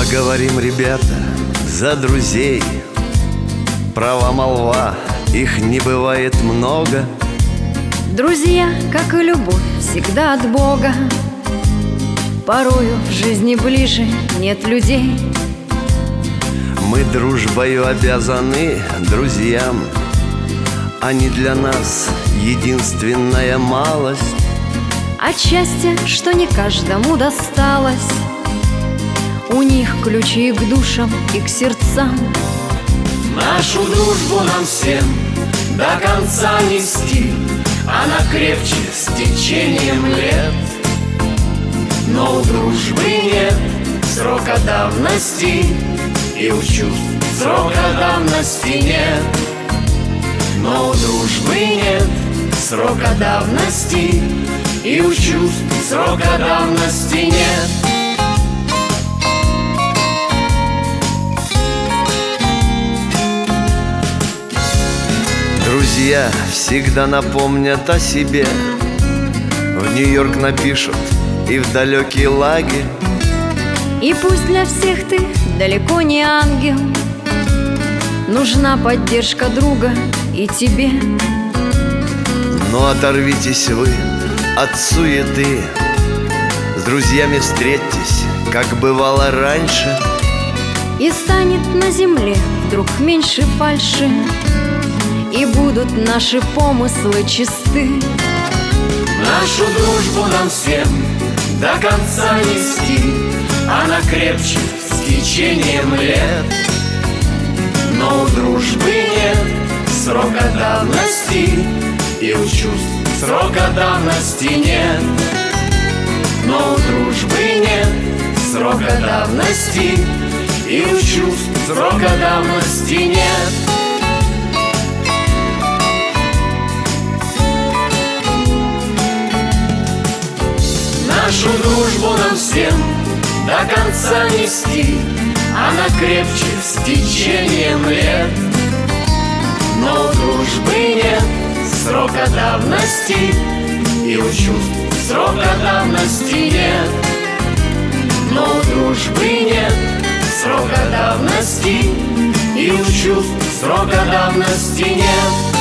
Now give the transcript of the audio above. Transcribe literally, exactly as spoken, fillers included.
Поговорим, ребята, за друзей. Права молва, их не бывает много. Друзья, как и любовь, всегда от Бога. Порою в жизни ближе нет людей. Мы дружбою обязаны друзьям. Они для нас единственная малость. От счастья, что не каждому досталось. У них ключи к душам и к сердцам. Нашу дружбу нам всем до конца нести. Она крепче с течением лет. Но у дружбы нет срока давности, и у чувств срока давности нет. Но у дружбы нет срока давности, и у чувств срока давности нет. Друзья всегда напомнят о себе. В Нью-Йорк напишут и в далекий лагерь. И пусть для всех ты далеко не ангел, нужна поддержка друга и тебе. Но оторвитесь вы от суеты, с друзьями встретьтесь, как бывало раньше. И станет на земле вдруг меньше фальши, и будут наши помыслы чисты. Нашу дружбу нам всем до конца нести. Она крепче с течением лет. Но у дружбы нет срока давности, и у чувств срока давности нет. Но у дружбы нет срока давности, и у чувств срока давности нет. Нашу дружбу нам всем до конца нести. Она крепче с течением лет. Но у дружбы нет срока давности, и у чувств срока давности нет. Но у дружбы нет срока давности, и у чувств срока давности нет.